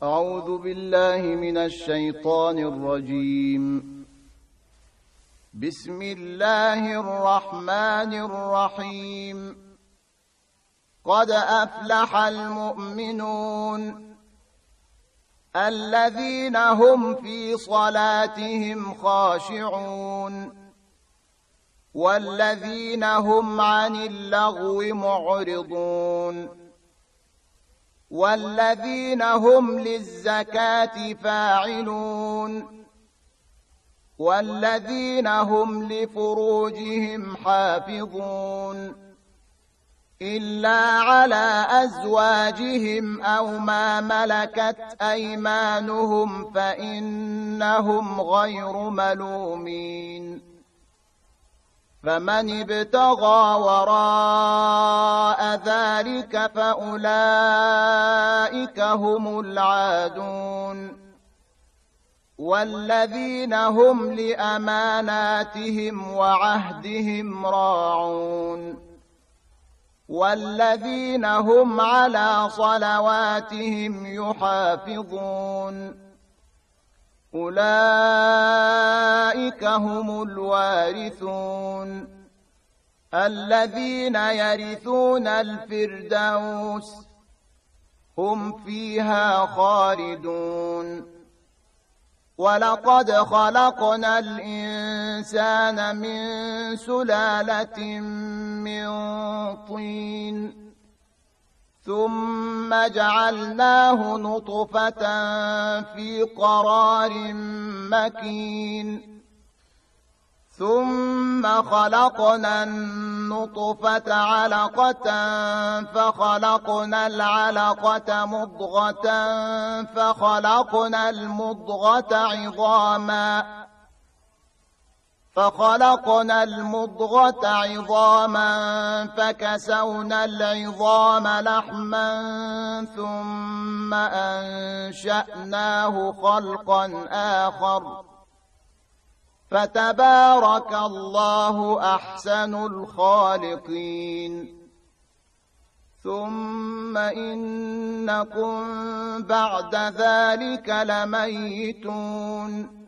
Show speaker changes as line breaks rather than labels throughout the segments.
أعوذ بالله من الشيطان الرجيم. بسم الله الرحمن الرحيم. قد أفلح المؤمنون الذين هم في صلاتهم خاشعون والذين هم عن اللغو معرضون والذين هم للزكاة فاعلون والذين هم لفروجهم حافظون إلا على أزواجهم أو ما ملكت أيمانهم فإنهم غير ملومين. فمن ابتغى وراء ذلك فأولئك هم العادون والذين هم لأماناتهم وعهدهم راعون والذين هم على صلواتهم يحافظون أولئك هم الوارثون الذين يرثون الفردوس هم فيها خالدون. ولقد خلقنا الإنسان من سلالة من طين ثم جعلناه نطفة في قرار مكين ثم خلقنا النطفة علقة فخلقنا العلقة مضغة فخلقنا المضغة عظاما فكسونا العظام لحما ثم أنشأناه خلقا آخر فتبارك الله أحسن الخالقين. ثم إنكم بعد ذلك لميتون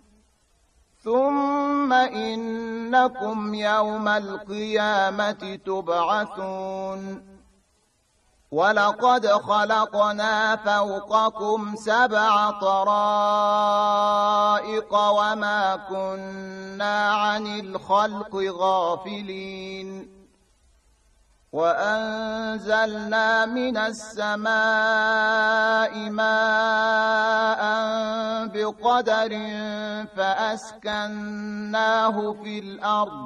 ثم إنكم يوم القيامة تبعثون. ولقد خلقنا فوقكم 7 طرائق وما كنا عن الخلق غافلين. وأنزلنا من السماء ماء بقدر فأسكناه في الأرض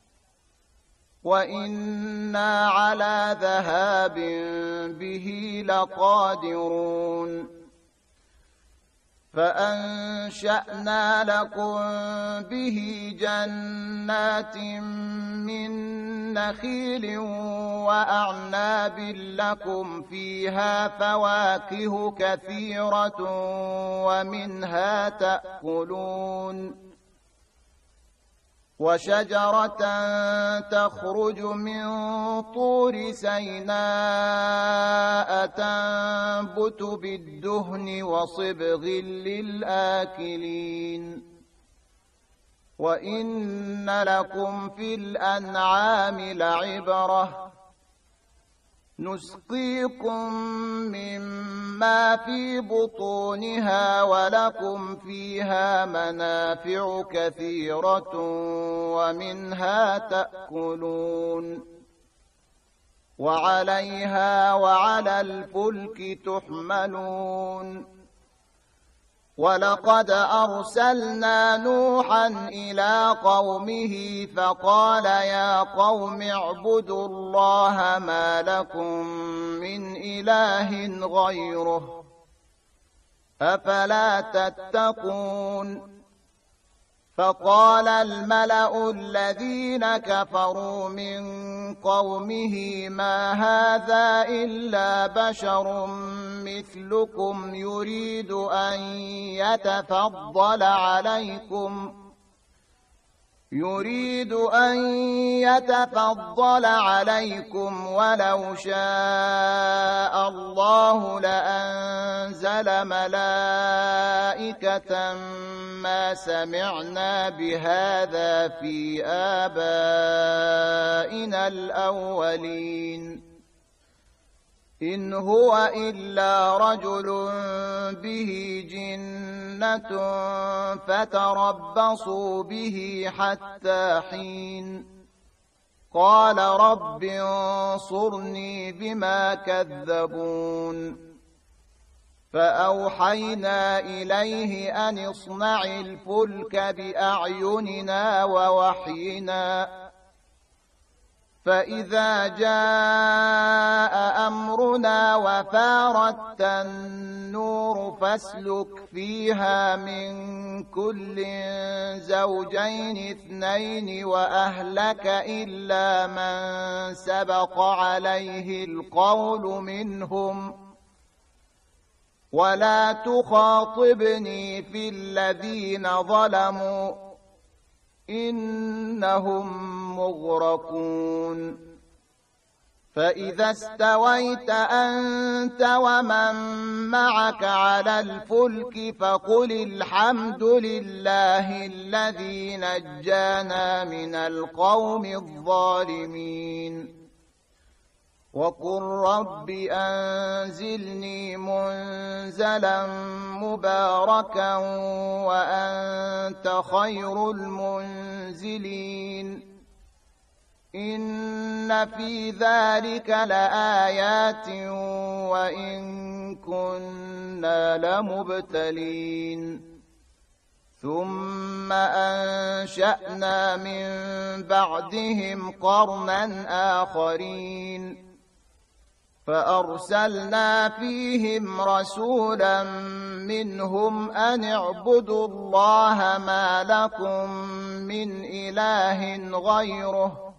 وإنا على ذهاب به لقادرون. فأنشأنا لكم به جنات من نخيل وأعناب لكم فيها فواكه كثيرة ومنها تأكلون. وشجرة تخرج من طور سيناء تنبت بالدهن وصبغ للآكلين. وإن لكم في الأنعام لعبرة نسقيكم مما في بطونها ولكم فيها منافع كثيرة ومنها تأكلون وعليها وعلى الفلك تحملون. ولقد أرسلنا نوحا إلى قومه فقال يا قوم اعبدوا الله ما لكم من إله غيره أفلا تتقون. فقال الملأ الذين كفروا من قومه ما هذا إلا بشر مثلكم يريد أن يتفضل عليكم ولو شاء الله لأنزل أرسل ملائكة ما سمعنا بهذا في آبائنا الأولين إن هو إلا رجل به جنة فتربصوا به حتى حين قال رب انصرني بما كذبون فأوحينا إليه أن اصنع الفلك بأعيننا ووحينا فإذا جاء أمرنا وفارت النور فاسلك فيها من كل زوجين اثنين وأهلك إلا من سبق عليه القول منهم ولا تخاطبني في الذين ظلموا إنهم مغرقون فإذا استويت أنت ومن معك على الفلك فقل الحمد لله الذي نجانا من القوم الظالمين وقل رب أنزلني منزلا مباركا وأنت خير المنزلين إن في ذلك لآيات وإن كنا لمبتلين ثم أنشأنا من بعدهم قرنا آخرين فأرسلنا فيهم رسولا منهم أن اعبدوا الله ما لكم من إله غيره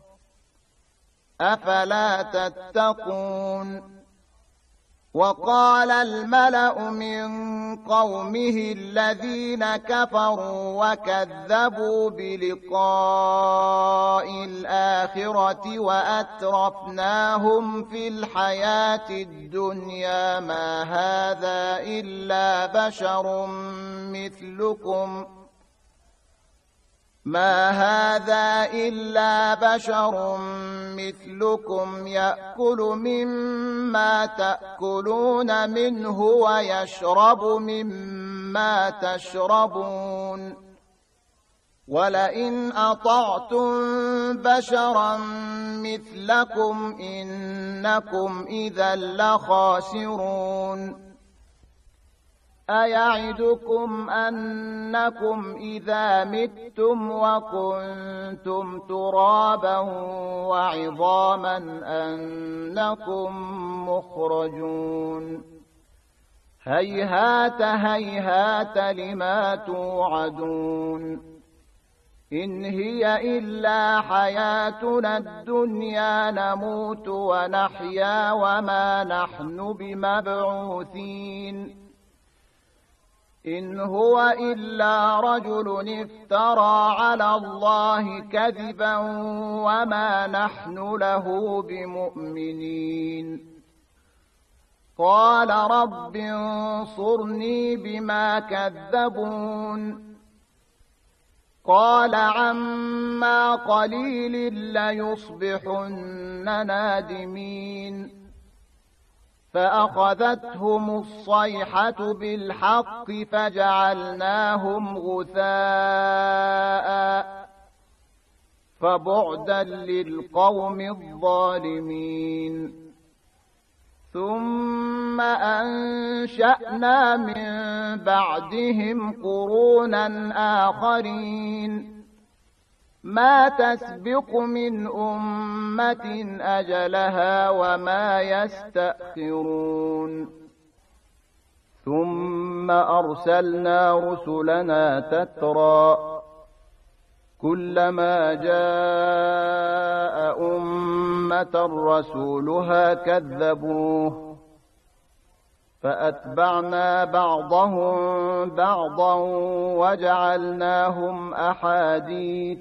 أفلا تتقون وقال الملأ من قومه الذين كفروا وكذبوا بلقاء الآخرة وأترفناهم في الحياة الدنيا ما هذا إلا بشر مثلكم يأكل مما تأكلون منه ويشرب مما تشربون ولئن أطعتم بشرا مثلكم إنكم إذا لخاسرون أيعدكم أنكم إذا متم وكنتم ترابا وعظاما أنكم مخرجون هيهات هيهات لما توعدون إن هي إلا حياتنا الدنيا نموت ونحيا وما نحن بمبعوثين إن هو إلا رجل افترى على الله كذبا وما نحن له بمؤمنين قال رب انصرني بما كذبون قال عما قليل ليصبحن نادمين فأخذتهم الصيحة بالحق فجعلناهم غثاء فبعدا للقوم الظالمين ثم أنشأنا من بعدهم قرونا آخرين ما تسبق من أمة أجلها وما يستأخرون ثم أرسلنا رسلنا تترى كلما جاء أمة رسولها كذبوه فأتبعنا بعضهم بعضا وجعلناهم أحاديث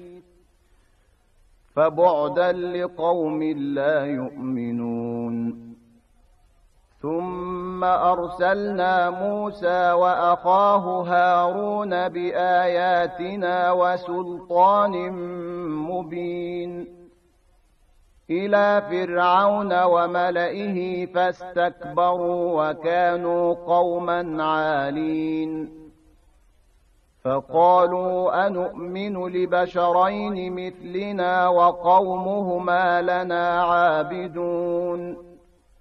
فبعدا لقوم لا يؤمنون ثم أرسلنا موسى وأخاه هارون بآياتنا وسلطان مبين إلى فرعون وملئه فاستكبروا وكانوا قوما عالين فقالوا أنؤمن لبشرين مثلنا وقومهما لنا عابدون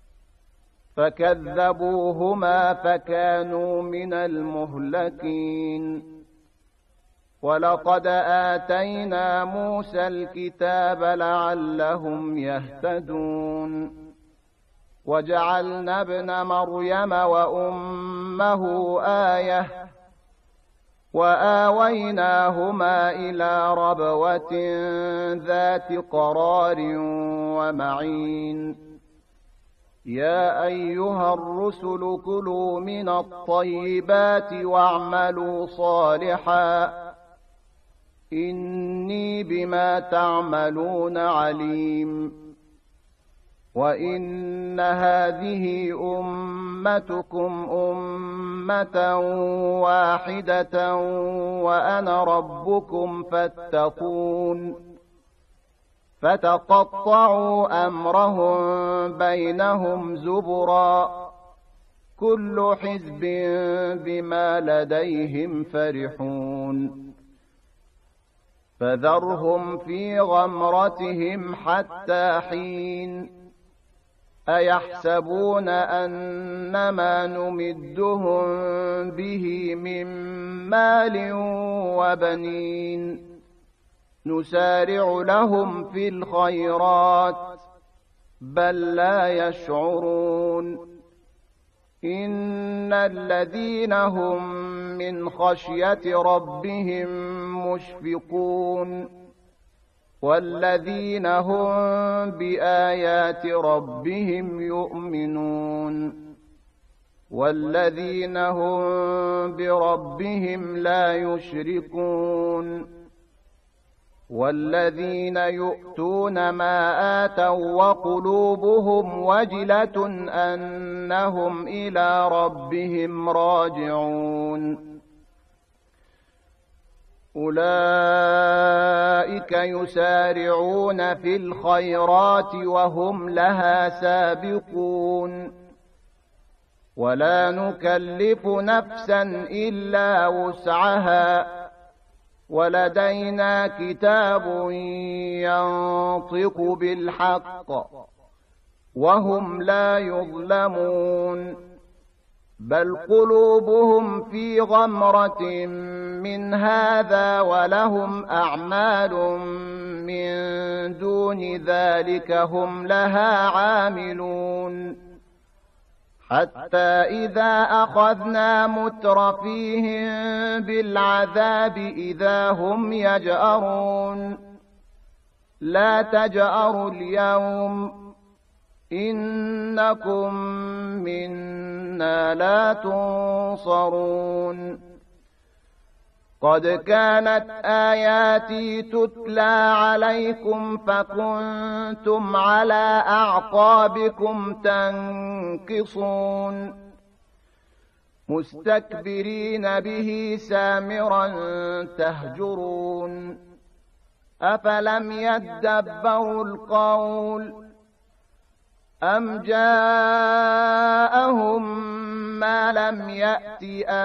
فكذبوهما فكانوا من المهلكين ولقد آتينا موسى الكتاب لعلهم يهتدون وجعلنا ابن مريم وأمه آية وآويناهما إلى ربوة ذات قرار ومعين يا أيها الرسل كلوا من الطيبات واعملوا صالحا إني بما تعملون عليم وإن هذه أمتكم أمة واحدة وأنا ربكم فاتقون فتقطعوا أمرهم بينهم زبرا كل حزب بما لديهم فرحون فذرهم في غمرتهم حتى حين أيحسبون أنما نمدهم به من مال وبنين نسارع لهم في الخيرات بل لا يشعرون إن الذين هم من خشية ربهم مشفقون والذين هم بآيات ربهم يؤمنون والذين هم بربهم لا يشركون والذين يؤتون ما آتوا وقلوبهم وجلة أنهم إلى ربهم راجعون أولئك يسارعون في الخيرات وهم لها سابقون ولا نكلف نفسا إلا وسعها ولدينا كتاب ينطق بالحق وهم لا يظلمون بل قلوبهم في غمرة من هذا ولهم أعمال من دون ذلك هم لها عاملون حتى إذا أخذنا مترفيهم بالعذاب إذا هم يجأرون لا تجأروا اليوم إنكم منا لا تنصرون قد كانت آياتي تتلى عليكم فكنتم على أعقابكم تنكصون مستكبرين به سامرا تهجرون أفلم يدبروا القول أم جاءهم ما لم يأت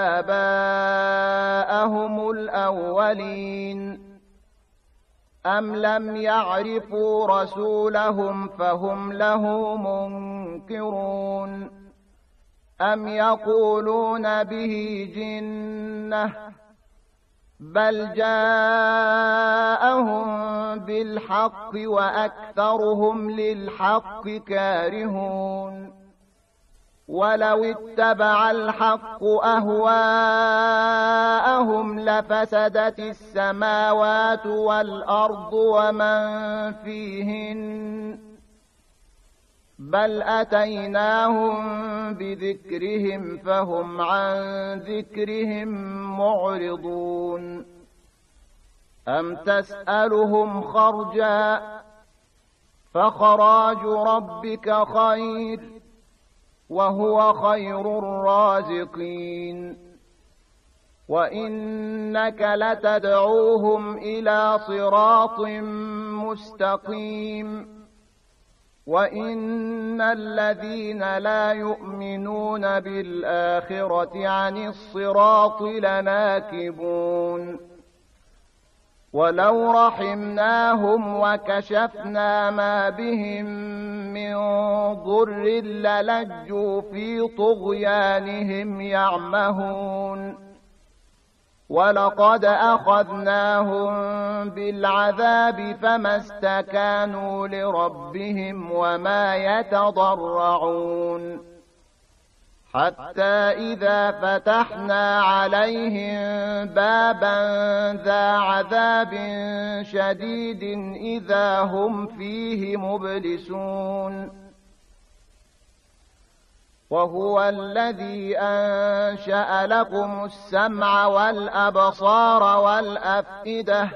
آباءهم الأولين أم لم يعرفوا رسولهم فهم له منكرون أم يقولون به جنة بل جاءهم بالحق وأكثرهم للحق كارهون ولو اتبع الحق أهواءهم لفسدت السماوات والأرض ومن فيهن بل أتيناهم بذكرهم فهم عن ذكرهم معرضون أم تسألهم خرجا فخراج ربك خير وهو خير الرازقين وإنك لتدعوهم إلى صراط مستقيم وإن الذين لا يؤمنون بالآخرة عن الصراط لناكبون ولو رحمناهم وكشفنا ما بهم من ضر للجوا في طغيانهم يعمهون ولقد أخذناهم بالعذاب فما استكانوا لربهم وما يتضرعون حتى إذا فتحنا عليهم بابا ذا عذاب شديد إذا هم فيه مبلسون وهو الذي أنشأ لكم السمع والأبصار والأفئدة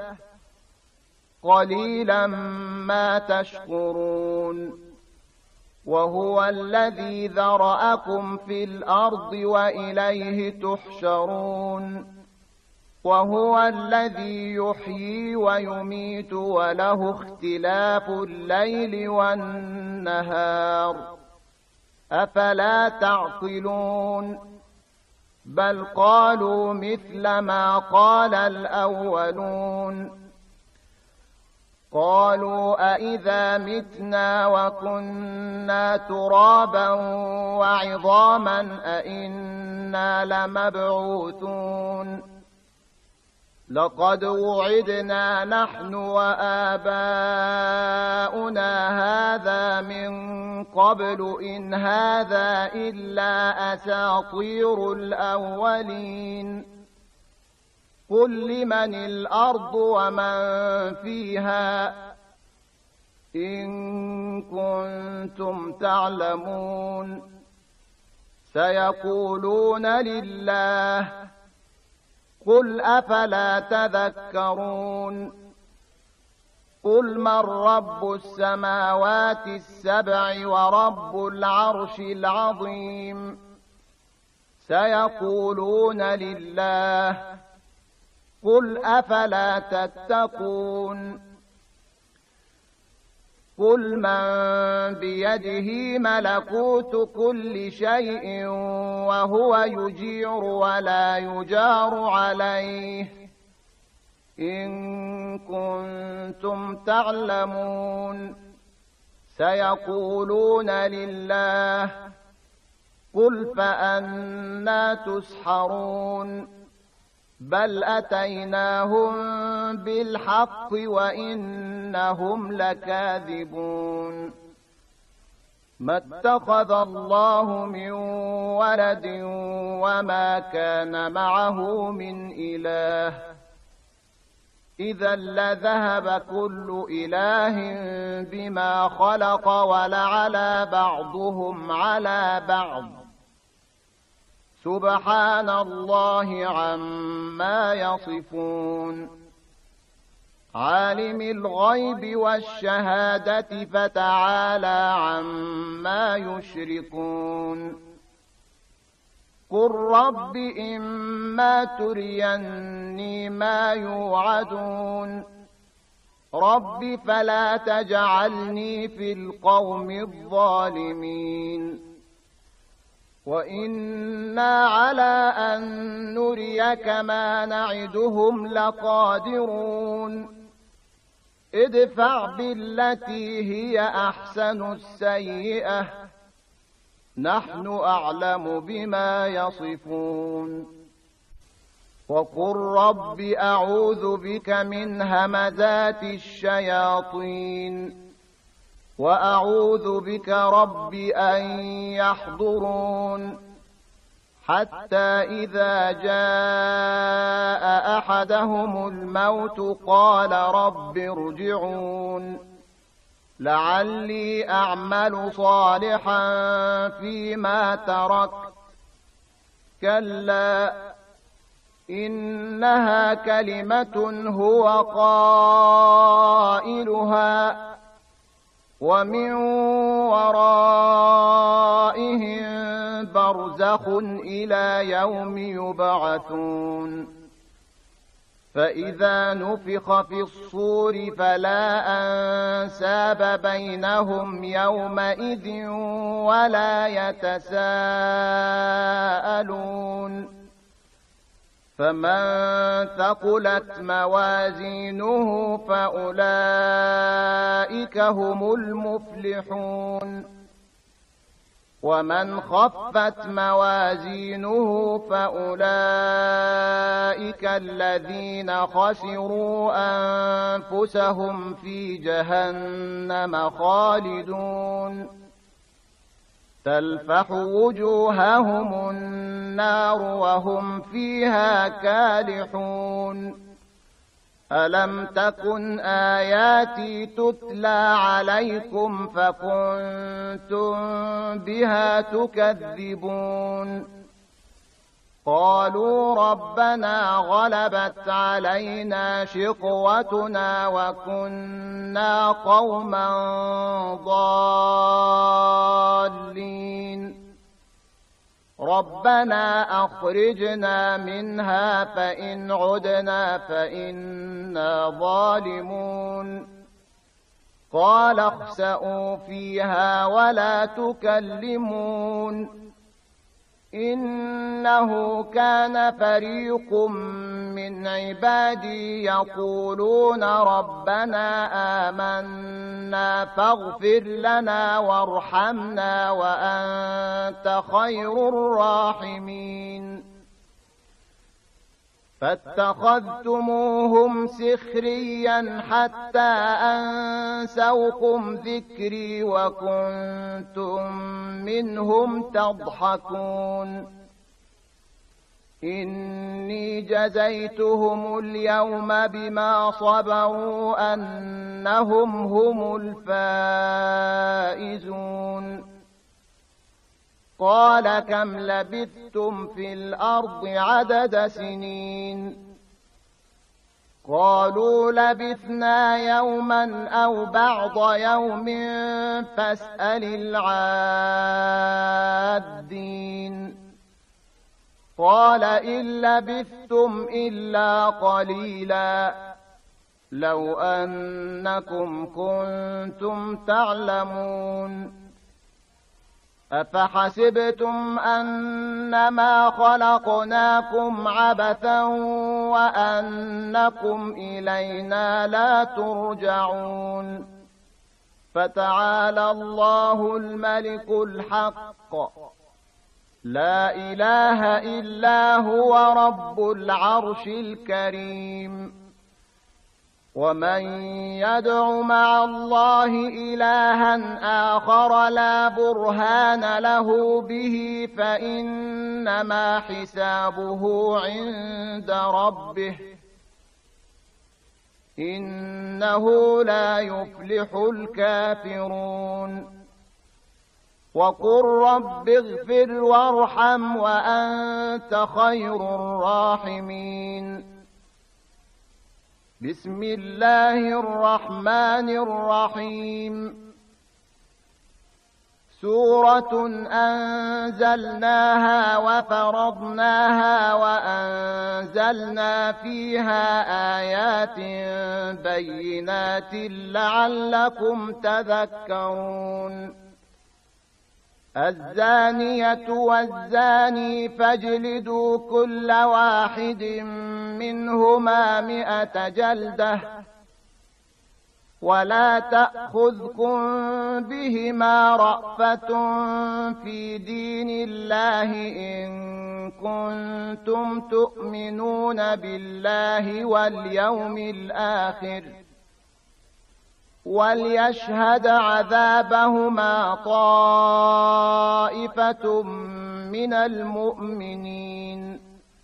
قليلا ما تشكرون وهو الذي ذرأكم في الأرض وإليه تحشرون وهو الذي يحيي ويميت وله اختلاف الليل والنهار أفلا تعقلون بل قالوا مثل ما قال الأولون قالوا أئذا متنا وكنا ترابا وعظاما أئنا لمبعوثون لقد وعدنا نحن وآباؤنا هذا من قبل إن هذا إلا أساطير الأولين قل لمن الأرض ومن فيها إن كنتم تعلمون سيقولون لله قل أفلا تذكرون قل من رب السماوات السبع ورب العرش العظيم سيقولون لله قل أفلا تتقون قل من بيده ملكوت كل شيء وهو يجير ولا يجار عليه إن كنتم تعلمون سيقولون لله قل فأنى تسحرون بل أتيناهم بالحق وإنهم لكاذبون ما اتخذ الله من ولد وما كان معه من إله إذا لذهب كل إله بما خلق ولعلى بعضهم على بعض سبحان الله عما يصفون عالم الغيب والشهادة فتعالى عما يشركون قل رب إما تريني ما يوعدون رب فلا تجعلني في القوم الظالمين وإنا على أن نريك ما نعدهم لقادرون ادفع بالتي هي أحسن السيئة نحن أعلم بما يصفون وقل رب أعوذ بك من همزات الشياطين وأعوذ بك رب أن يحضرون حتى إذا جاء أحدهم الموت قال رب ارجعون لعلي أعمل صالحا فيما تركت كلا إنها كلمة هو قائلها ومن ورائهم برزخ إلى يوم يبعثون فإذا نفخ في الصور فلا أنساب بينهم يومئذ ولا يتساءلون فمن ثقلت موازينه فأولئك هم المفلحون ومن خفت موازينه فأولئك الذين خسروا أنفسهم في جهنم خالدون تلفح وجوههم النار وهم فيها كالحون ألم تكن آياتي تتلى عليكم فكنتم بها تكذبون قالوا ربنا غلبت علينا شقوتنا وكنا قوما ضالين ربنا أخرجنا منها فإن عدنا فإنا ظالمون قال اخسئوا فيها ولا تكلمون إنه كان فريق من عبادي يقولون ربنا آمنا فاغفر لنا وارحمنا وأنت خير الراحمين فاتخذتموهم سخريا حتى أنسوكم ذكري وكنتم منهم تضحكون إني جزيتهم اليوم بما صبروا أنهم هم الفائزون قال كم لبثتم في الأرض عدد سنين قالوا لبثنا يوما أو بعض يوم فاسأل العادين قال إن لبثتم إلا قليلا لو أنكم كنتم تعلمون أفحسبتم أنما خلقناكم عبثا وأنكم إلينا لا ترجعون فتعالى الله الملك الحق لا إله إلا هو رب العرش الكريم ومن يدع مع الله إلها آخر لا برهان له به فإنما حسابه عند ربه إنه لا يفلح الكافرون وقل رب اغفر وارحم وأنت خير الراحمين بسم الله الرحمن الرحيم سورة أنزلناها وفرضناها وأنزلنا فيها آيات بينات لعلكم تذكرون الزانية والزاني فاجلدوا كل واحد منهما 100 جلدة ولا تأخذكم بهما رأفة في دين الله إن كنتم تؤمنون بالله واليوم الآخر وليشهد عذابهما طائفة من المؤمنين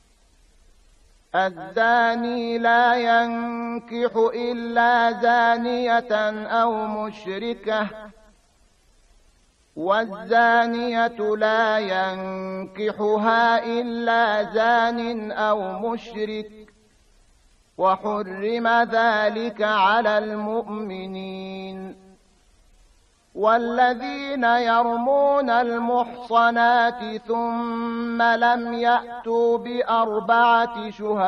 الزاني لا ينكح إلا زانية أو مشركة والزانية لا ينكحها إلا زان أو مشرك وحرم ذلك على المؤمنين والذين يرمون المحصنات ثم لم يأتوا ب4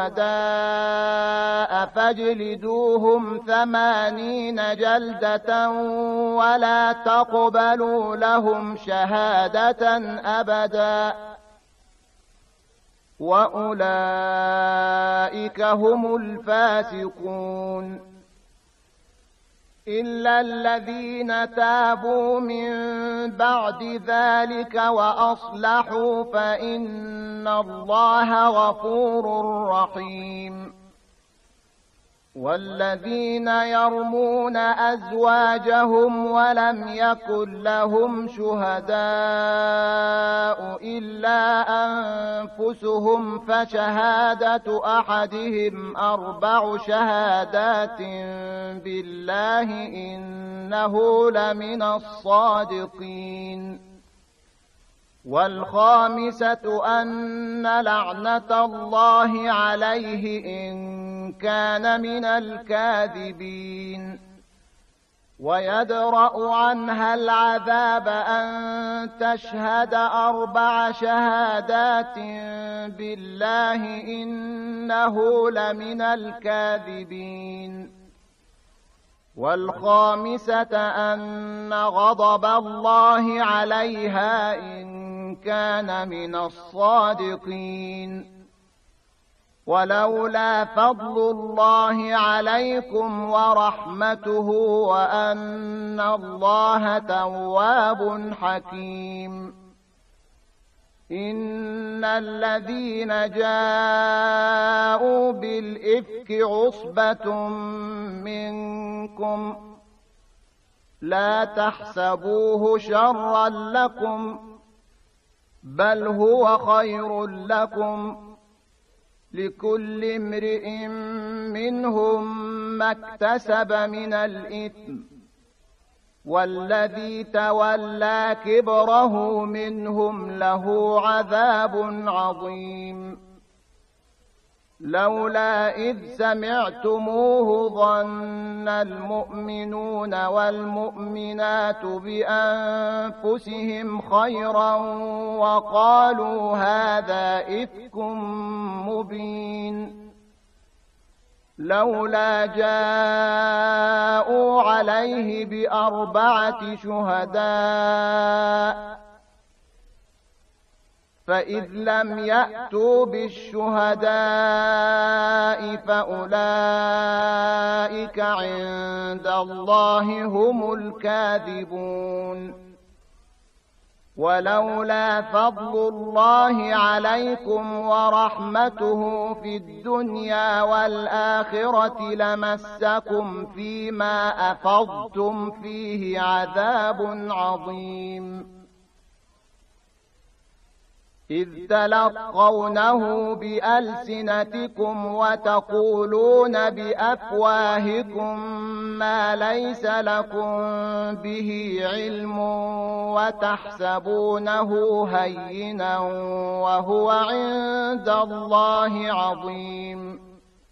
شهداء فاجلدوهم 80 جلدة ولا تقبلوا لهم شهادة أبدا وأولئك هم الفاسقون إلا الذين تابوا من بعد ذلك وأصلحوا فإن الله غفور رحيم والذين يرمون أزواجهم ولم يكن لهم شهداء إلا أنفسهم فشهادة أحدهم 4 شهادات بالله إنه لمن الصادقين والخامسة أن لعنة الله عليه إن كان من الكاذبين ويدرأ عنها العذاب أن تشهد 4 شهادات بالله إنه لمن الكاذبين والخامسة أن غضب الله عليها إن كان من الصادقين ولولا فضل الله عليكم ورحمته وأن الله تواب حكيم إن الذين جاءوا بالإفك عصبة منكم لا تحسبوه شرا لكم بل هو خير لكم لكل امرئ منهم ما اكتسب من الإثم والذي تولى كبره منهم له عذاب عظيم لولا إذ سمعتموه ظن المؤمنون والمؤمنات بأنفسهم خيرا وقالوا هذا إفك مبين لولا جاءوا عليه ب4 شهداء فإذ لم يأتوا بالشهداء فأولئك عند الله هم الكاذبون ولولا فضل الله عليكم ورحمته في الدنيا والآخرة لمسكم فيما أفضتم فيه عذاب عظيم إذ تلقونه بألسنتكم وتقولون بأفواهكم ما ليس لكم به علم وتحسبونه هينا وهو عند الله عظيم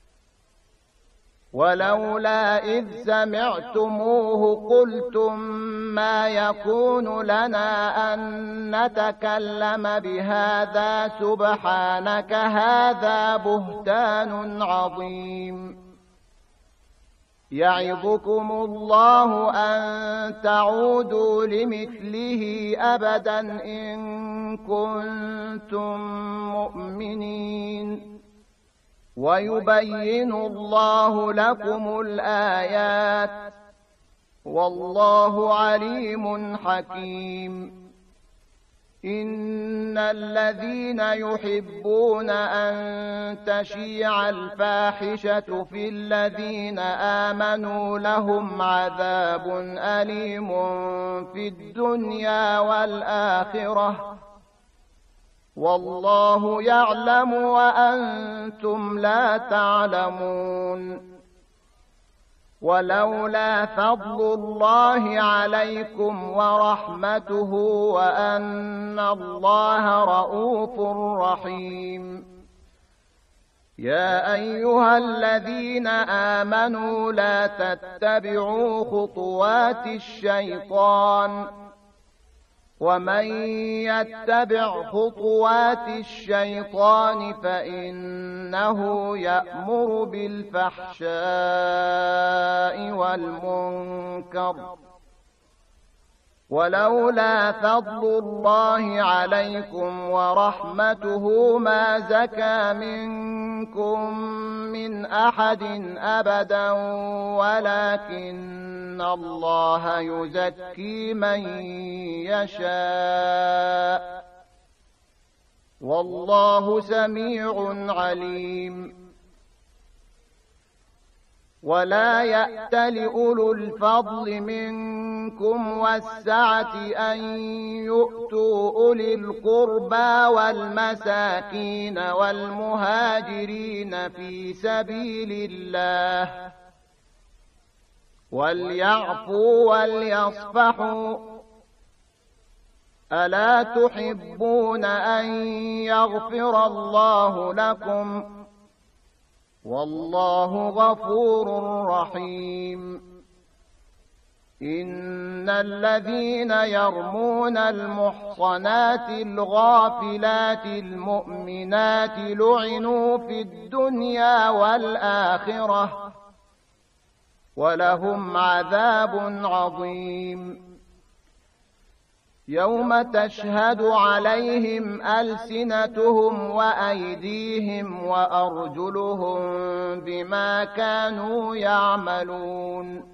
ولولا إذ سمعتموه قلتم ما يكون لنا أن نتكلم بهذا سبحانك هذا بهتان عظيم يعظكم الله أن تعودوا لمثله أبدا إن كنتم مؤمنين ويبين الله لكم الآيات والله عليم حكيم إن الذين يحبون أن تشيع الفاحشة في الذين آمنوا لهم عذاب أليم في الدنيا والآخرة والله يعلم وأنتم لا تعلمون ولولا فضل الله عليكم ورحمته وأن الله رءوف رحيم يا أيها الذين آمنوا لا تتبعوا خطوات الشيطان ومن يتبع خطوات الشيطان فإنه يأمر بالفحشاء والمنكر ولولا فضل الله عليكم ورحمته ما زكى منكم من أحد أبدا ولكن الله يزكي من يشاء والله سميع عليم ولا يأتل أولو الفضل منكم والسعة أن يؤتوا أولي القربى والمساكين والمهاجرين في سبيل الله وليعفوا وليصفحوا ألا تحبون أن يغفر الله لكم والله غفور رحيم إن الذين يرمون المحصنات الغافلات المؤمنات لعنوا في الدنيا والآخرة ولهم عذاب عظيم يوم تشهد عليهم ألسنتهم وأيديهم وأرجلهم بما كانوا يعملون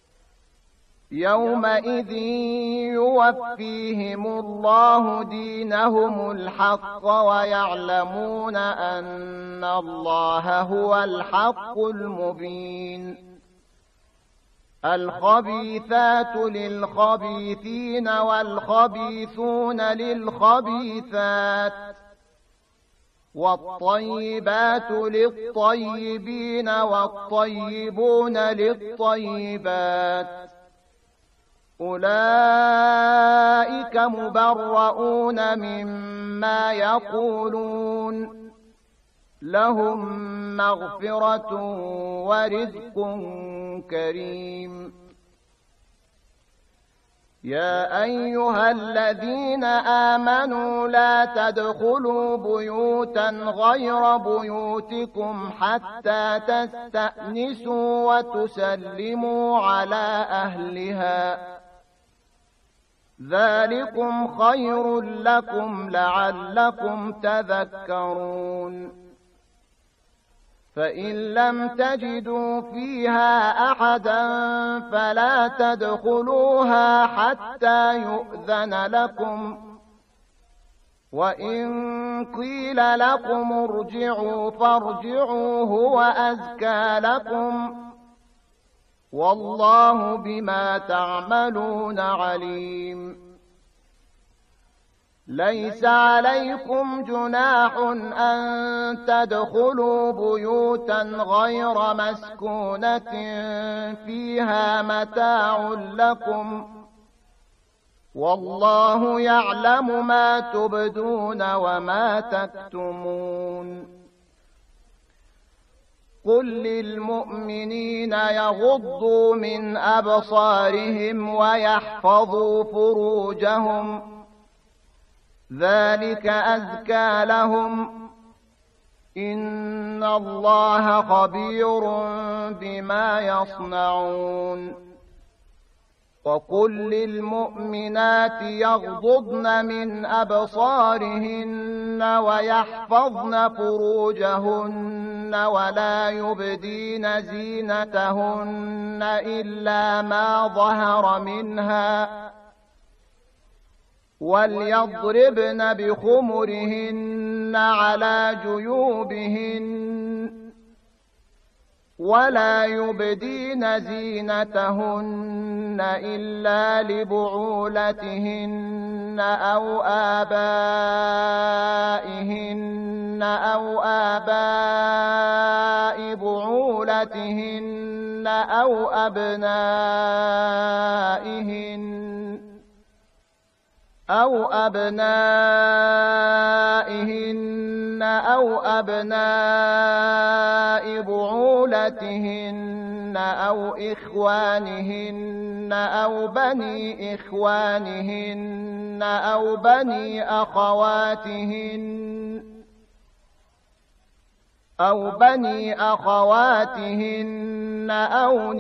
يومئذ يوفيهم الله دينهم الحق ويعلمون أن الله هو الحق المبين الخبيثات للخبيثين والخبيثون للخبيثات والطيبات للطيبين والطيبون للطيبات أولئك مبرؤون مما يقولون لهم مغفرة ورزق كريم يا أيها الذين آمنوا لا تدخلوا بيوتا غير بيوتكم حتى تستأنسوا وتسلموا على أهلها ذلكم خير لكم لعلكم تذكرون فإن لم تجدوا فيها أحدا فلا تدخلوها حتى يؤذن لكم وإن قيل لكم ارجعوا فارجعوا هو أزكى لكم والله بما تعملون عليم ليس عليكم جناح أن تدخلوا بيوتا غير مسكونة فيها متاع لكم والله يعلم ما تبدون وما تكتمون قل للمؤمنين يغضوا من أبصارهم ويحفظوا فروجهم ذلك أزكى لهم إن الله خبير بما يصنعون وقل للمؤمنات يغضضن من أبصارهن ويحفظن فروجهن ولا يبدين زينتهن إلا ما ظهر منها وليضربن بخمرهن على جيوبهن ولا يبدين زينتهن إلا لبعولتهن أو آباء بعولتهن أو أبنائهن أو أبنائهن أو أبناء بعولتهن أو إخوانهن أو بني إخوانهن أو بني أخواتهن أو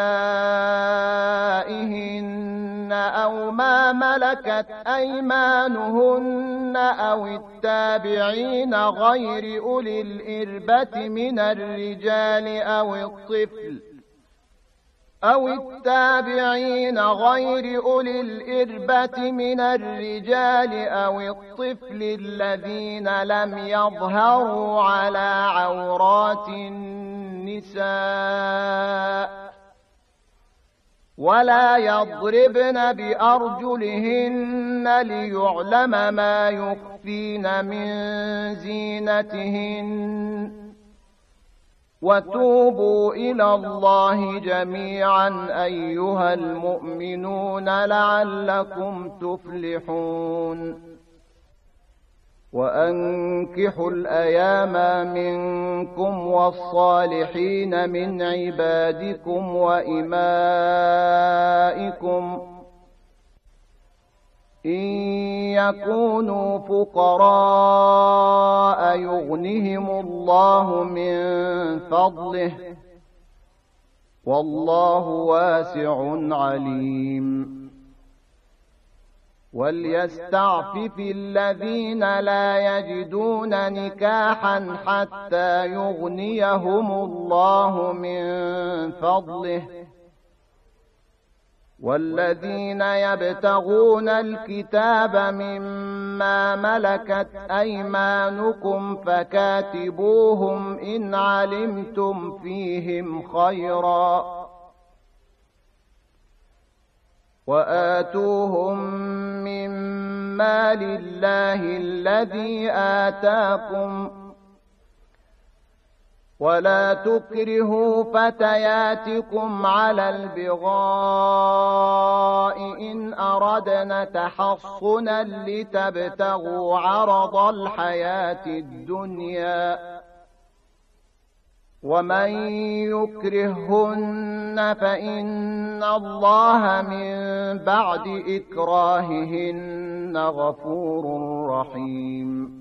نسائهن أو ما ملكت أيمانهن أو التابعين غير أولي الإربة من الرجال أو الطفل الذين لم يظهروا على عورات النساء ولا يضربن بأرجلهن ليعلم ما يخفين من زينتهن وتوبوا إلى الله جميعا أيها المؤمنون لعلكم تفلحون وأنكحوا الأيام منكم والصالحين من عبادكم وإمائكم إن يكونوا فقراء يغنهم الله من فضله والله واسع عليم وليستعفف الذين لا يجدون نكاحا حتى يغنيهم الله من فضله والذين يبتغون الكتاب مما ملكت أيمانكم فكاتبوهم إن علمتم فيهم خيرا وآتوهم من مال الله الذي آتاكم ولا تكرهوا فتياتكم على البغاء إن أردنا تحصنا لتبتغوا عرض الحياة الدنيا ومن يكرهن فإن الله من بعد إكراههن غفور رحيم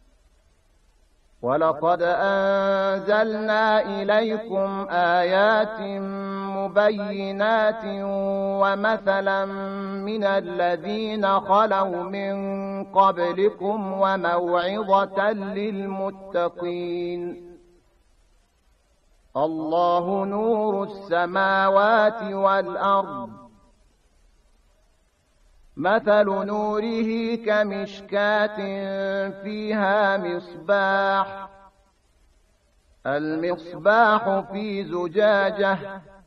ولقد أنزلنا إليكم آيات مبينات ومثلا من الذين خلوا من قبلكم وموعظة للمتقين الله نور السماوات والأرض مثل نوره كمشكاة فيها مصباح المصباح في زجاجة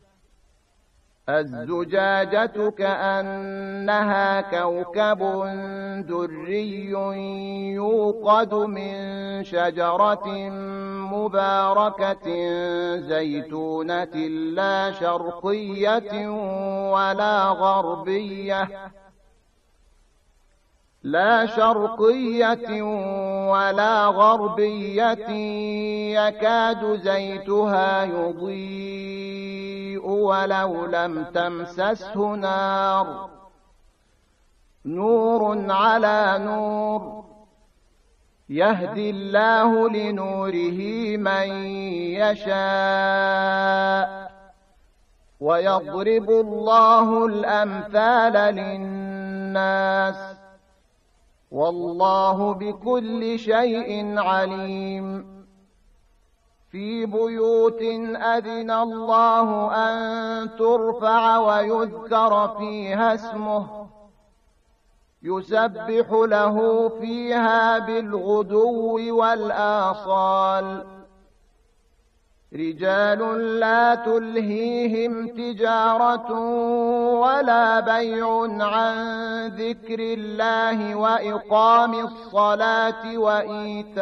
الزجاجة كأنها كوكب دري يوقد من شجرة مباركة زيتونة لا شرقية ولا غربية يكاد زيتها يضيء ولو لم تمسسه نار نور على نور يهدي الله لنوره من يشاء ويضرب الله الأمثال للناس والله بكل شيء عليم في بيوت أذن الله أن ترفع ويذكر فيها اسمه يسبح له فيها بالغدو والآصال رجال لا تلهيهم تجارة ولا بيع عن ذكر الله وإقام الصلاة وإيتاء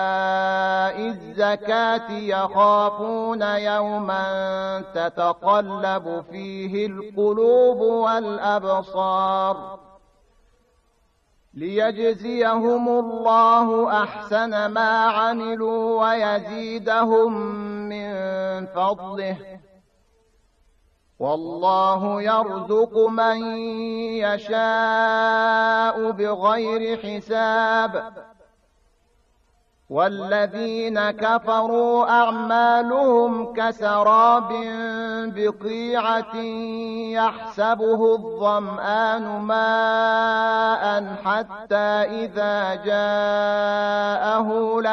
الزكاة يخافون يوما تتقلب فيه القلوب والأبصار ليجزيهم الله أحسن ما عملوا ويزيدهم من فضله، والله يرزق من يشاء بغير حساب. والذين كفروا أعمالهم كسراب بقيعة يحسبه الظمآن ماء حتى إذا جاءه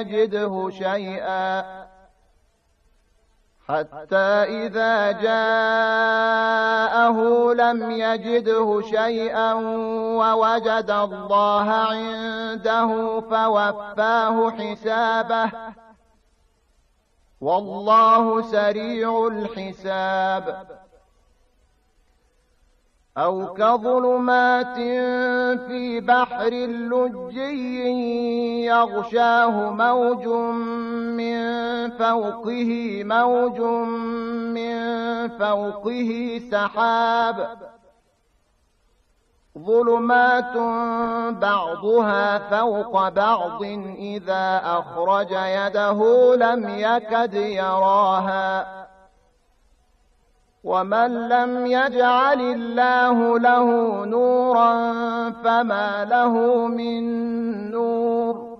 لم يجده شيئا ووجد الله عنده فوفاه حسابه، والله سريع الحساب. أو كظلمات في بحر لجي يغشاه موج من فوقه سحاب، ظلمات بعضها فوق بعض إذا أخرج يده لم يكد يراها، ومن لم يجعل الله له نورا فما له من نور.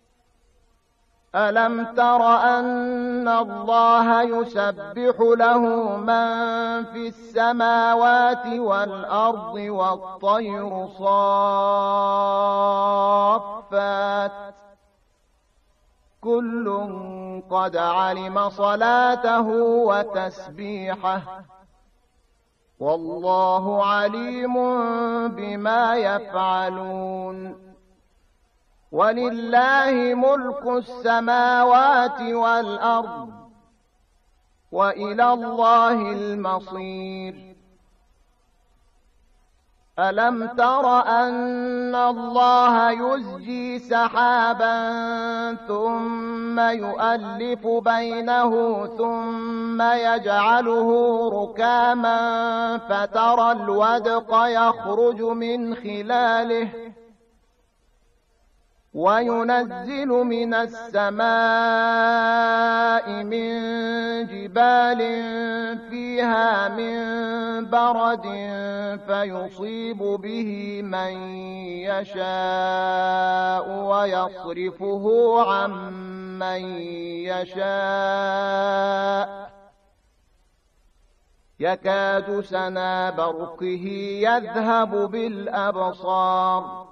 ألم تر أن الله يسبح له من في السماوات والأرض والطير صافات، كل قد علم صلاته وتسبيحه، والله عليم بما يفعلون. ولله ملك السماوات والأرض وإلى الله المصير. ألم تر أن الله يزجي سحابا ثم يؤلف بينه ثم يجعله ركاما فترى الودق يخرج من خلاله وينزل من السماء من جبال فيها من برد فيصيب به من يشاء ويصرفه عن من يشاء يكاد سنا برقه يذهب بالأبصار.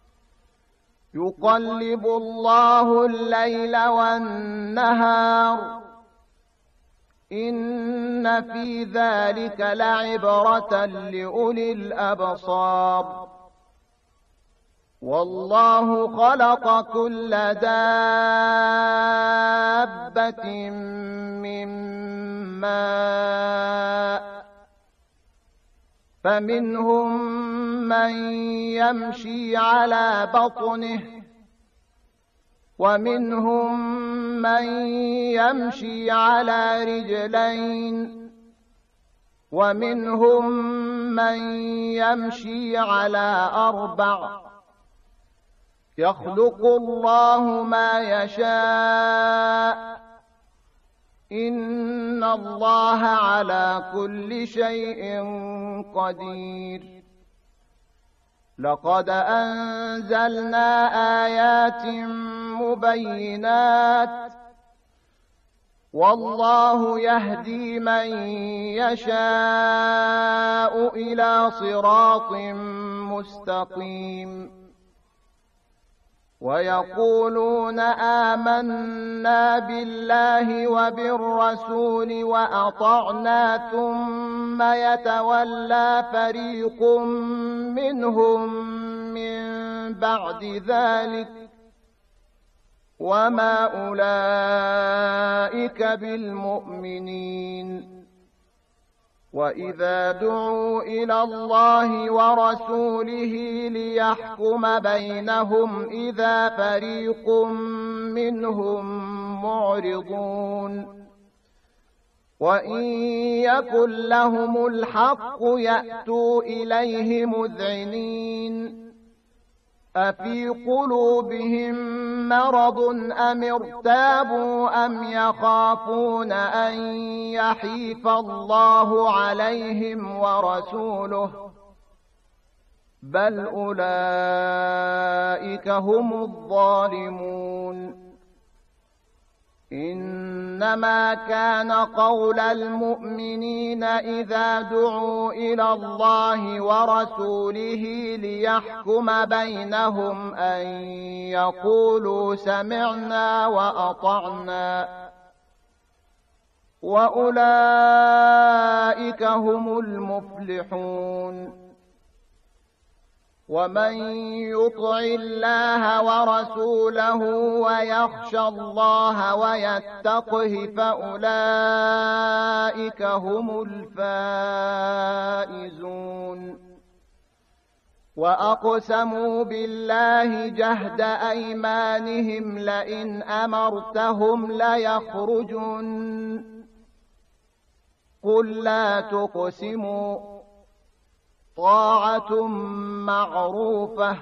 يقلب الله الليل والنهار إن في ذلك لعبرة لأولي الأبصار. والله خلق كل دابة من ماء فمنهم من يمشي على بطنه ومنهم من يمشي على رجلين ومنهم من يمشي على أربع. يخلق الله ما يشاء إن الله على كل شيء قدير. لقد أنزلنا آيات مبينات والله يهدي من يشاء إلى صراط مستقيم. ويقولون آمنا بالله وبالرسول وأطعنا ثم يتولى فريق منهم من بعد ذلك وما أولئك بالمؤمنين. وإذا دعوا إلى الله ورسوله ليحكم بينهم إذا فريق منهم معرضون. وإن يكن لهم الحق يأتوا إليه مذعنين. أفي قلوبهم مرض أم ارتابوا أم يخافون أن يحيف الله عليهم ورسوله بل أولئك هم الظالمون إنما كان قول المؤمنين إذا دعوا إلى الله ورسوله ليحكم بينهم أن يقولوا سمعنا وأطعنا وأولئك هم المفلحون ومن يطع الله ورسوله ويخشى الله ويتقه فأولئك هم الفائزون وأقسموا بالله جهد أيمانهم لئن أمرتهم ليخرجن قل لا تقسموا طاعة معروفة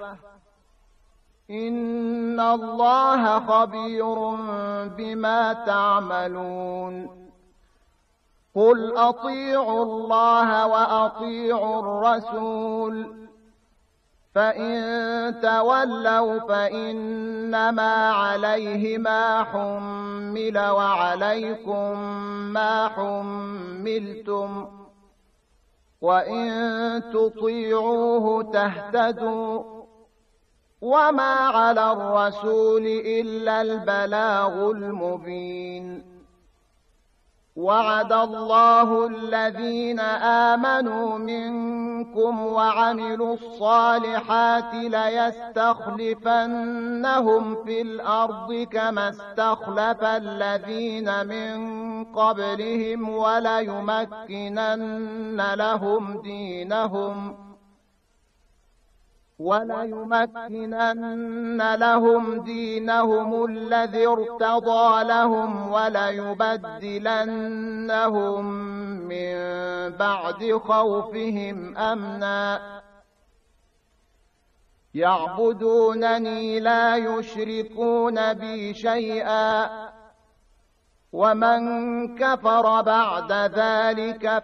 إن الله خبير بما تعملون قل أطيعوا الله وأطيعوا الرسول فإن تولوا فإنما عليه ما حمل وعليكم ما حملتم وإن تطيعوه تهتدوا وما على الرسول إلا البلاغ المبين وعد الله الذين آمنوا منكم وعملوا الصالحات ليستخلفنهم في الأرض كما استخلف الذين من قبلهم وليمكنن لهم دينهم الذي ارتضى لهم وليبدلنهم من بعد خوفهم أمنا يعبدونني لا يشركون بي شيئا ومن كفر بعد ذلك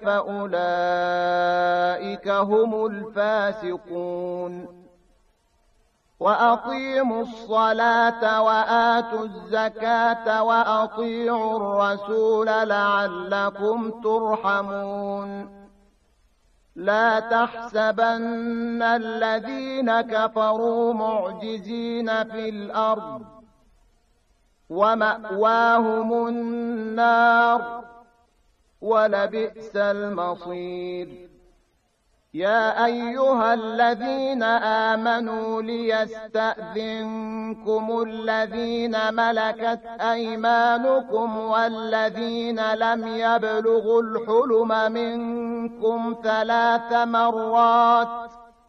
فأولئك هم الفاسقون وأقيموا الصلاة وآتوا الزكاة وأطيعوا الرسول لعلكم ترحمون لا تحسبن الذين كفروا معجزين في الأرض ومأواهم النار ولبئس المصير يا أيها الذين آمنوا ليستأذنكم الذين ملكت أيمانكم والذين لم يبلغوا الحلم منكم 3 مرات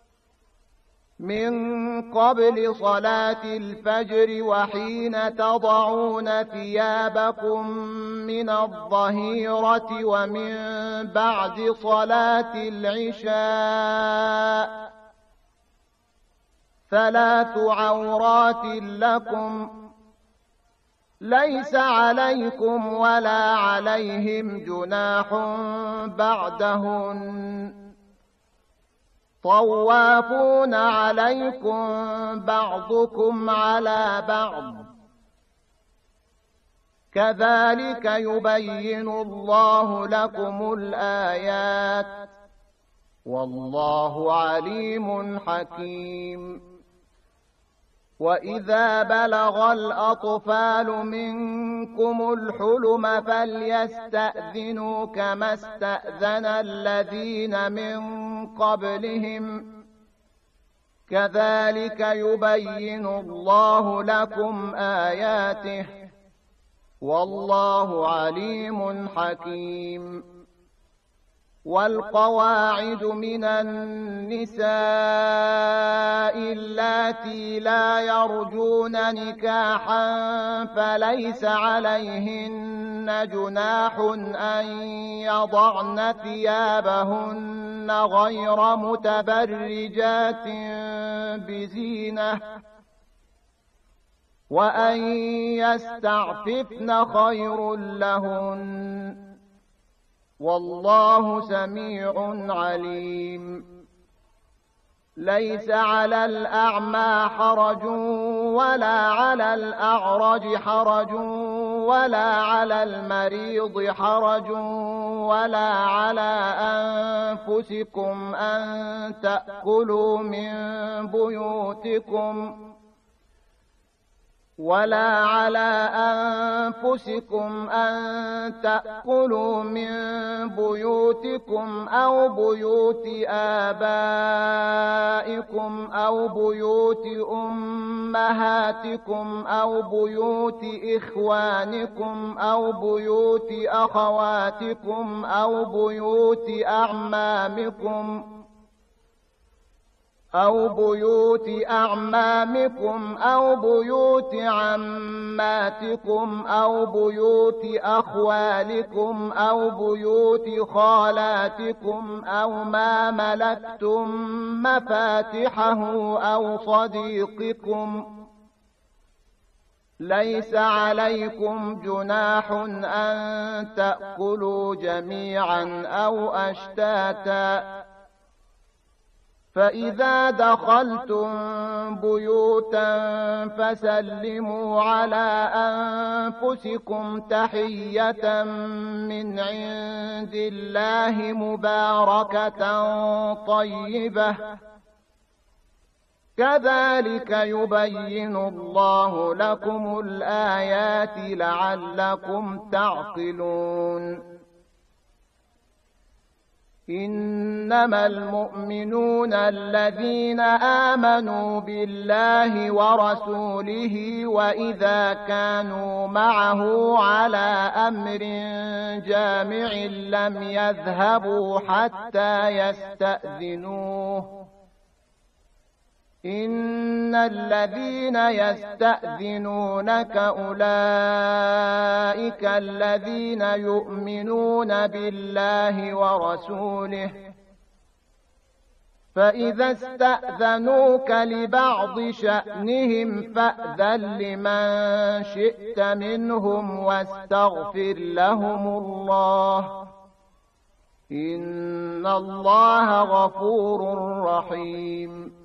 من قبل صلاة الفجر وحين تضعون ثيابكم من الظهيرة ومن بعد صلاة العشاء 3 عورات لكم ليس عليكم ولا عليهم جناح بعدهن طوافون عليكم بعضكم على بعض كذلك يبين الله لكم الآيات والله عليم حكيم وإذا بلغ الأطفال منكم الحلم فليستأذنوا كما استأذن الذين من قبلهم كذلك يبين الله لكم آياته والله عليم حكيم والقواعد من النساء اللاتي لا يرجون نكاحا فليس عليهن جناح أن يضعن ثيابهن غير متبرجات بزينة وأن يستعففن خير لهن والله سميع عليم ليس على الأعمى حرج ولا على الأعرج حرج ولا على المريض حرج ولا على أنفسكم أن تأكلوا من بيوتكم أو بيوت آبائكم أو بيوت أمهاتكم أو بيوت إخوانكم أو بيوت أخواتكم أو بيوت أعمامكم أو بيوت عماتكم أو بيوت أخوالكم أو بيوت خالاتكم أو ما ملكتم مفاتحه أو صديقكم ليس عليكم جناح أن تأكلوا جميعا أو أشتاتا فإذا دخلتم بيوتا فسلموا على أنفسكم تحية من عند الله مباركة طيبة كذلك يبين الله لكم الآيات لعلكم تعقلون إنما المؤمنون الذين آمنوا بالله ورسوله وإذا كانوا معه على أمر جامع لم يذهبوا حتى يستأذنوه إن الذين يستأذنونك أولئك الذين يؤمنون بالله ورسوله فإذا استأذنوك لبعض شأنهم فأذن لمن شئت منهم واستغفر لهم الله إن الله غفور رحيم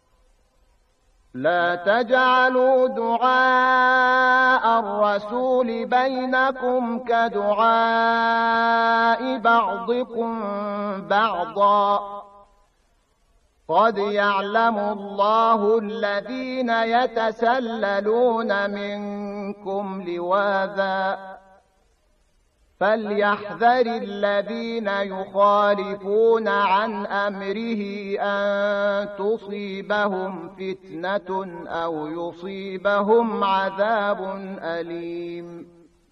لا تجعلوا دعاء الرسول بينكم كدعاء بعضكم بعضا قد يعلم الله الذين يتسللون منكم لواذا فليحذر الذين يخالفون عن أمره أن تصيبهم فتنة أو يصيبهم عذاب أليم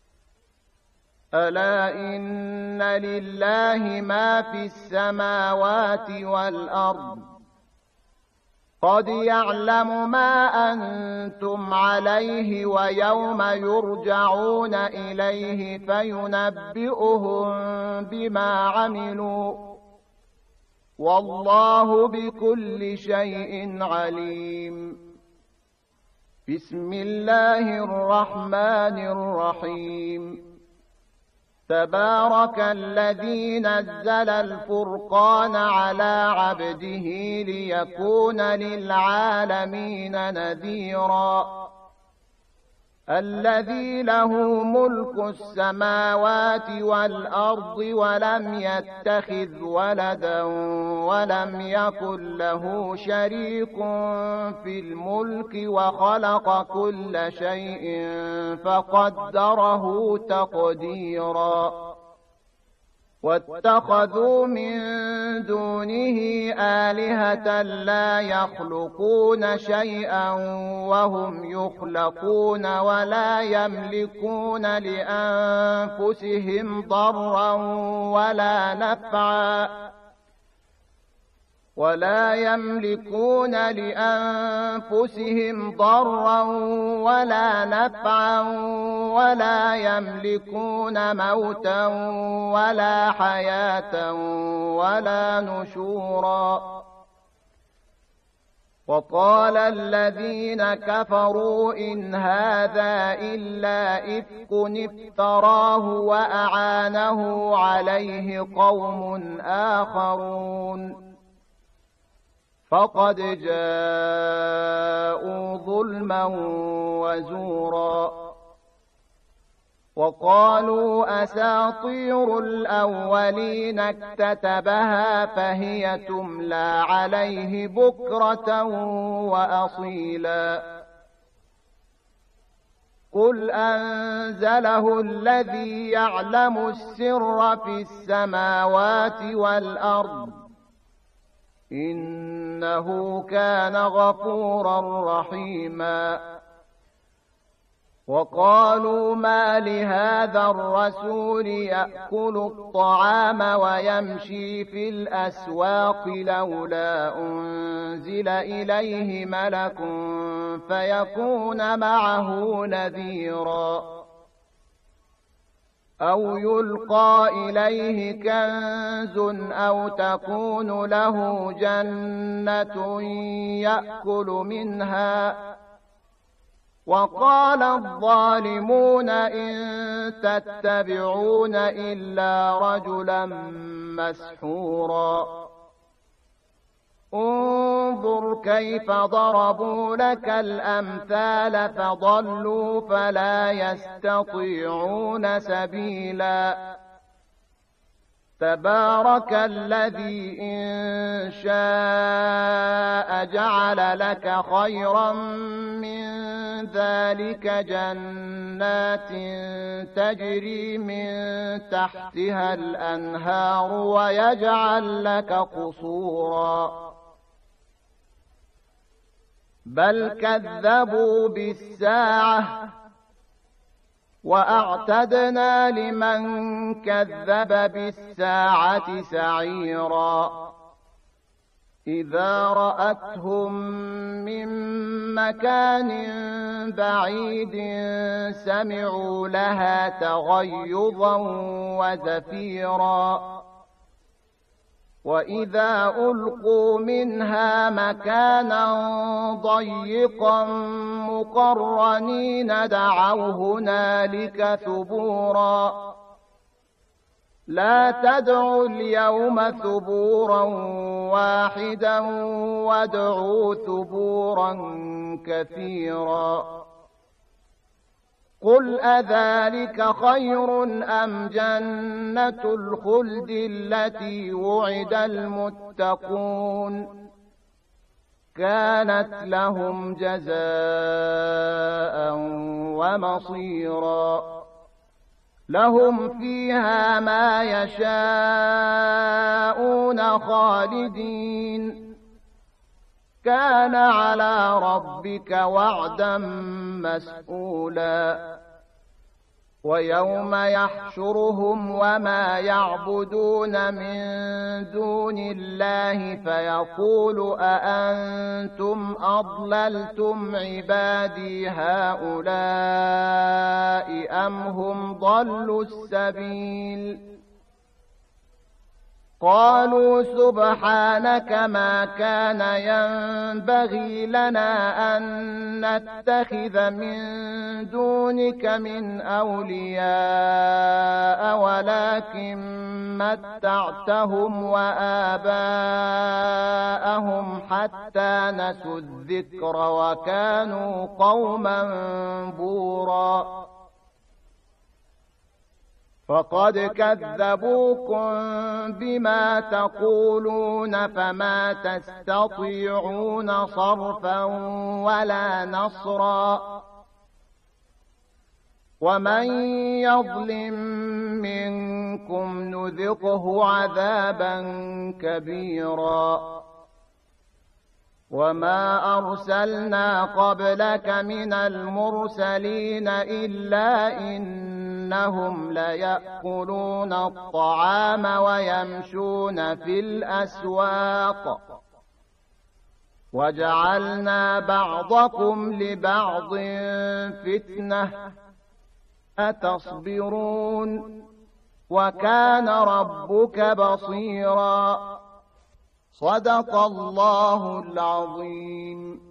ألا إن لله ما في السماوات والأرض قد يعلم ما أنتم عليه ويوم يرجعون إليه فينبئهم بما عملوا والله بكل شيء عليم بسم الله الرحمن الرحيم تبارك الذي نزل الفرقان على عبده ليكون للعالمين نذيرا الذي له ملك السماوات والأرض ولم يتخذ ولدا ولم يكن له شريك في الملك وخلق كل شيء فقدره تقديرا واتخذوا من دونه آلهة لا يخلقون شيئا وهم يخلقون ولا يملكون لأنفسهم ضرا ولا نفعا ولا يملكون موتا ولا حياة ولا نشورا. وقال الذين كفروا إن هذا إلا إفك افتراه وأعانه عليه قوم آخرون فقد جاءوا ظلما وزورا. وقالوا أساطير الأولين اكتتبها فهي تملى عليه بكرة وأصيلا. قل أنزله الذي يعلم السر في السماوات والأرض إنه كان غفورا رحيما. وقالوا ما لهذا الرسول يأكل الطعام ويمشي في الأسواق لولا أنزل إليه ملك فيكون معه نذيرا أو يلقى إليه كنز أو تكون له جنة يأكل منها. وقال الظالمون إن تتبعون إلا رجلا مسحورا. انظر كيف ضربوا لك الأمثال فضلوا فلا يستطيعون سبيلا. تبارك الذي إن شاء جعل لك خيرا من ذلك جنات تجري من تحتها الأنهار ويجعل لك قصورا. بل كذبوا بالساعة وأعتدنا لمن كذب بالساعة سعيرا. إذا رأتهم من مكان بعيد سمعوا لها تغيظا وزفيرا. وإذا ألقوا منها مكانا ضيقا مقرنين دعوا هنالك ثبورا. لا تدعوا اليوم ثبورا واحدا وادعوا ثبورا كثيرا. قل أذلك خير أم جنة الخلد التي وعد المتقون كانت لهم جزاء ومصيرا. لهم فيها ما يشاءون خالدين كان على ربك وعدا مسئولا. ويوم يحشرهم وما يعبدون من دون الله فيقول أأنتم أضللتم عبادي هؤلاء أم هم ضلوا السبيل. قالوا سبحانك ما كان ينبغي لنا أن نتخذ من دونك من أولياء ولكن متعتهم وآباءهم حتى نسوا الذكر وكانوا قوما بورا. فقد كذبوكم بما تقولون فما تستطيعون صرفا ولا نصرا. ومن يظلم منكم نذقه عذابا كبيرا وما أرسلنا قبلك من المرسلين إلا إنهم ليأكلون الطعام ويمشون في الأسواق وجعلنا بعضكم لبعض فتنة أتصبرون وكان ربك بصيرا صدق الله العظيم.